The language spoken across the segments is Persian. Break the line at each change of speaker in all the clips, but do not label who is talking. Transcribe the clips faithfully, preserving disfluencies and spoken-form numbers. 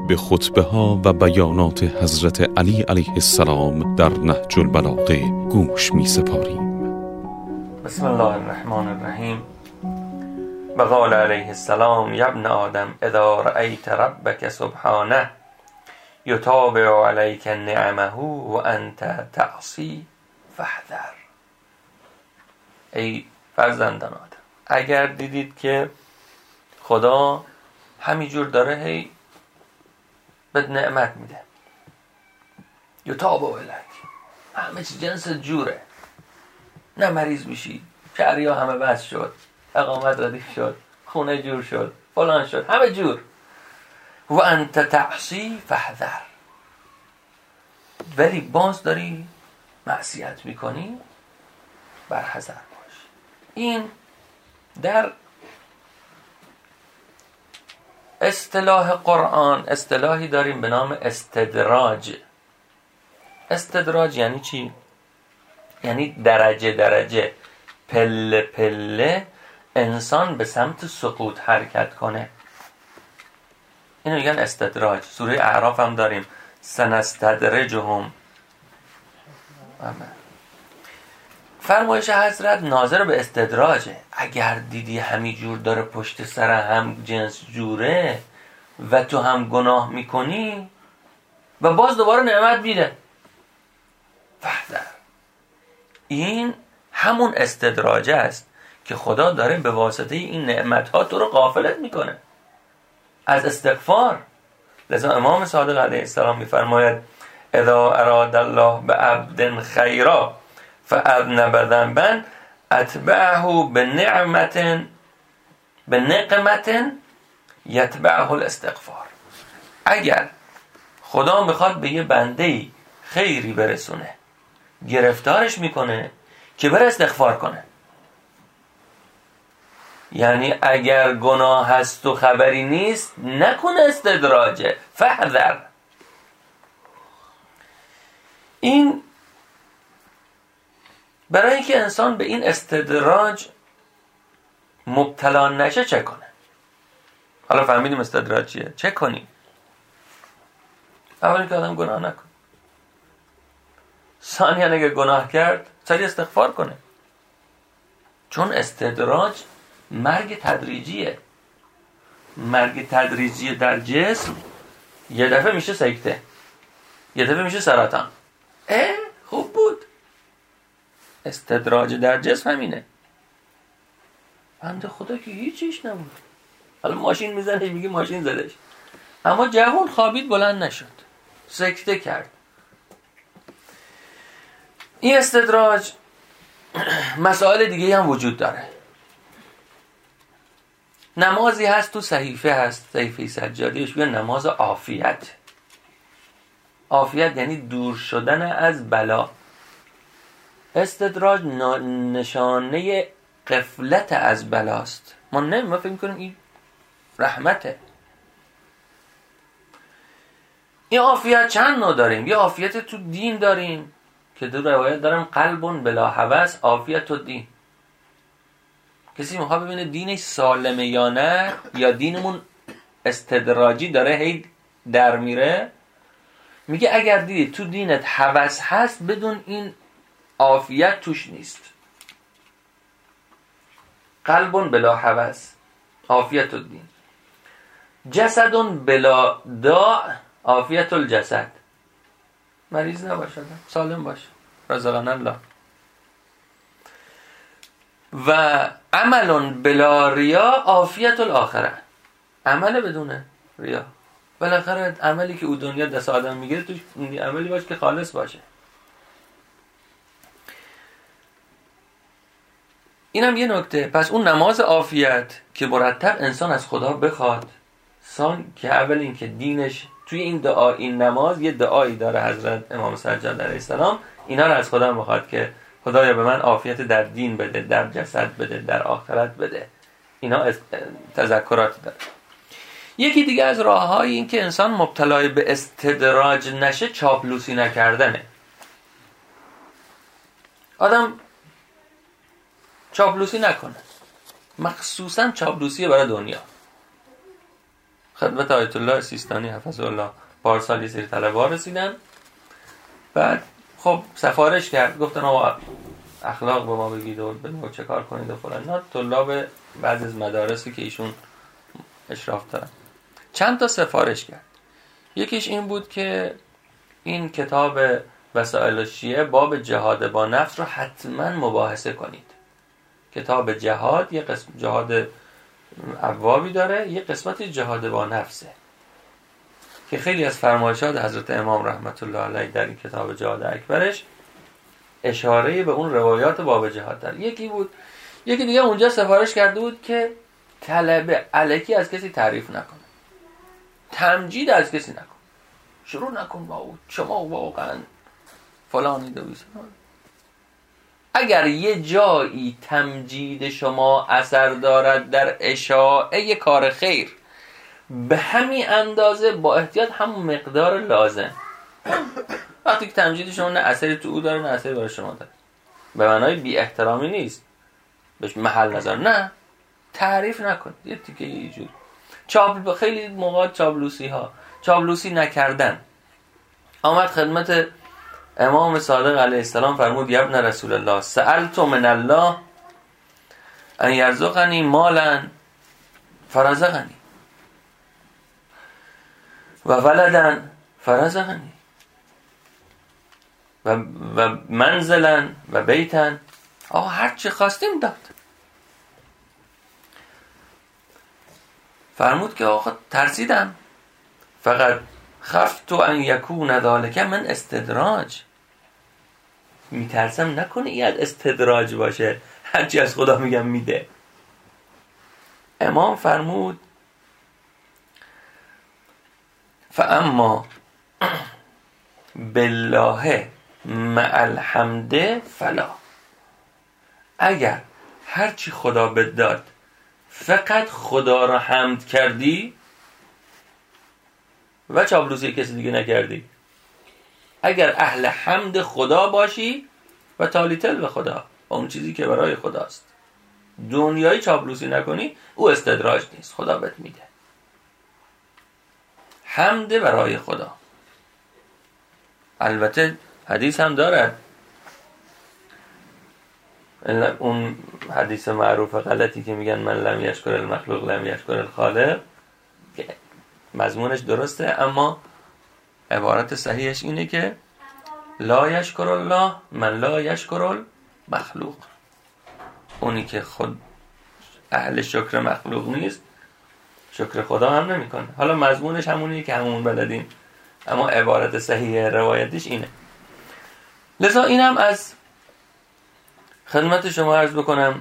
به خطبه ها و بیانات حضرت علی علیه السلام در نهج البلاغه گوش می سپاریم.
بسم الله الرحمن الرحیم. و قال علیه السلام یا ابن آدم اذا رأیت ربک سبحانه یتابع علیک نعمه و انت تعصی فاحذر. ای فرزندان آدم، اگر دیدید که خدا همینجور داره هی بهت نعمت میده، یتابع علیک، همه چی جنس جوره، نه مریض میشی، شهریا همه بس شد، اقامت ردیف شد، خونه جور شد، فلان شد، همه جور، و انت تعصی فاحذر، ولی باز داری معصیت میکنی، بر حذر باش. این در اصطلاح قرآن اصطلاحی داریم به نام استدراج. استدراج یعنی چی؟ یعنی درجه درجه، پله پله انسان به سمت سقوط حرکت کنه. اینو میگن استدراج. سوره اعراف هم داریم، سنستدرجهم. فرمایش حضرت ناظر به استدراجه. اگر دیدی همین جور داره پشت سر هم جنس جوره و تو هم گناه میکنی و باز دوباره نعمت میده، فحذر. این همون استدراجه است که خدا داره به واسطه این نعمتها تو رو غافلت میکنه از استغفار. لذا امام صادق علیه السلام میفرماید اذا اراد الله بعبد خیرا فاذنب ذنبا اتبعه بنعمت بنقمت یتبعه الاستغفار. اگر خدا میخواد به یه بنده‌ای خیری برسونه، گرفتارش میکنه که بره استغفار کنه. یعنی اگر گناه هست و خبری نیست، نکنه استدراجه، فحذر. این برای اینکه انسان به این استدراج مبتلا نشه چه کنه؟ حالا فهمیدیم استدراج چیه، چه کنیم؟ اولی که آدم گناه نکنه، ثانیاً اگه گناه کرد سریع استغفار کنه، چون استدراج مرگ تدریجیه. مرگ تدریجی در جسم یه دفعه میشه سکته، یه دفعه میشه سرطان. اه خوب بود. استدراج در جسم همینه. بنده خدا که هیچیش نبود، حالا ماشین میزنه میگه ماشین زدش، اما جوان خوابید بلند نشد، سکته کرد. این استدراج مسائل دیگه هم وجود داره. نمازی هست تو صحیفه هست، صحیفه سجادیش بیا نماز عافیت. عافیت یعنی دور شدن از بلا. استدراج نشانه غفلت از بلاست. ما نه ما فکر می‌کنیم این رحمته. این عافیت چند نوع داریم. یه عافیت تو دین داریم که دو روایت دارم، قلبون بلا هوس عافیت و دین. کسی میخواد ببینه دینش سالمه یا نه، یا دینمون استدراجی داره هی در میره، میگه اگر دیدی تو دینت هوس هست بدون این عافیت توش نیست. قلبون بلا هوس عافیت الدین، جسدون بلا داع عافیت الجسد. مریض نباشه، سالم باشه، رزقنا الله. و عملون بلا ریا عافیت الاخره، عمل بدون ریا. بالاخره عملی که او دنیا دست آدم میگیره توش عملی باشه که خالص باشه. اینم یه نکته. پس اون نماز عافیت که مرتب انسان از خدا بخواد، سان که اول این که دینش توی این دعا، این نماز یه دعایی داره حضرت امام سجاد علیه السلام، اینا رو از خدا بخواد که خدایا به من عافیت در دین بده، در جسد بده، در آخرت بده. اینا تذکرات داره. یکی دیگه از راه‌های این که انسان مبتلا به استدراج نشه، چاپلوسی نکردنه. آدم چاپلوسی نکنه، مخصوصا چاپلوسی برای دنیا. خدمت آیت الله سیستانی حفظه الله پارسال یه سری طلبه‌ها رسیدن. بعد خب سفارش کرد، گفتن آقا اخلاق به ما بگید و به ما چه کار کنید و فلان. نه طلاب بعضی از مدارسی که ایشون اشراف دارن چند تا سفارش کرد. یکیش این بود که این کتاب وسائل الشیعه باب جهاد با نفس رو حتما مباحثه کنید. کتاب جهاد یه قسم جهاد ابوابی داره، یه قسمتی جهاد با نفسه که خیلی از فرمایشات حضرت امام رحمت الله علیه در این کتاب جهاد اکبرش اشاره به اون روایات باب جهاد داره. یکی بود. یکی دیگه اونجا سفارش کرده بود که طلب الکی از کسی تعریف نکنه، تمجید از کسی نکن، شروع نکن با او شما واقعا فلانی دویست. اگر یه جایی تمجید شما اثر دارد در اشاعه کار خیر، به همین اندازه با احتیاط همون مقدار لازم. وقتی که تمجید شما نه اثری تو او داره نه اثری برای شما داره، به معنای بی احترامی نیست، بهش محل نظر، نه تعریف نکن. یه تیکه یه جور چاپ خیلی موقع چاپلوسی ها چاپلوسی نکردن. آمد خدمت امام صادق علیه السلام فرمود یا ابن رسول الله سألت من الله ان یرزقنی مالا فرزقنی و ولدا فرزقنی و, و منزلا و بیتا. آقا هر چی خواستیم داد. فرمود که آقا ترسیدم، فقط خفت ان یکون ذلک من استدراج. میترسم نکنه این استدراج باشه، هرچی از خدا میگم میده. امام فرمود فاما بالله مع الحمد فلا. اگر هرچی خدا بداد فقط خدا را حمد کردی و چاپلوسی کسی دیگه نکردی، اگر اهل حمد خدا باشی و تالیتل به خدا و اون چیزی که برای خداست، دنیایی چاپلوسی نکنی، او استدراج نیست، خدا بهت میده. حمد برای خدا. البته حدیث هم دارد، اون حدیث معروف غلطی که میگن من لم یشکر المخلوق لم یشکر الخالق، که مضمونش درسته اما عبارت صحیحش اینه که لا یشکر الله من لا یشکر المخلوق. اونی که خود اهل شکر مخلوق نیست شکر خدا هم نمیکنه. حالا مضمونش همونیه که همون بلدین، اما عبارت صحیح روایتش اینه. لذا اینم از خدمت شما عرض بکنم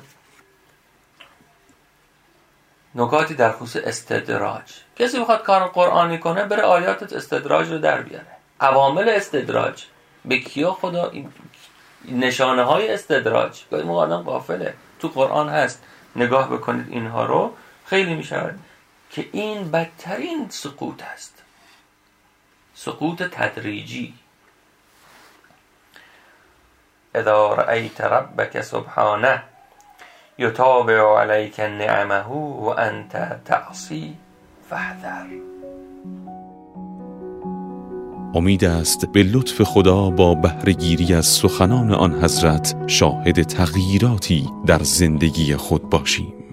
نکاتی در خصوص استدراج. کسی بخواد کار قرآنی کنه بره آیات استدراج رو در بیاره، عوامل استدراج به کیا خدا، نشانه های استدراج. گاهی موقع آدم غافله، تو قرآن هست، نگاه بکنید اینها رو، خیلی میشود که این بدترین سقوط است، سقوط تدریجی. اذا رأیت ربک سبحانه یتابع علیک نعمه و انت تعصی فاحذر.
امید است به لطف خدا با بهره‌گیری از سخنان آن حضرت شاهد تغییراتی در زندگی خود باشیم.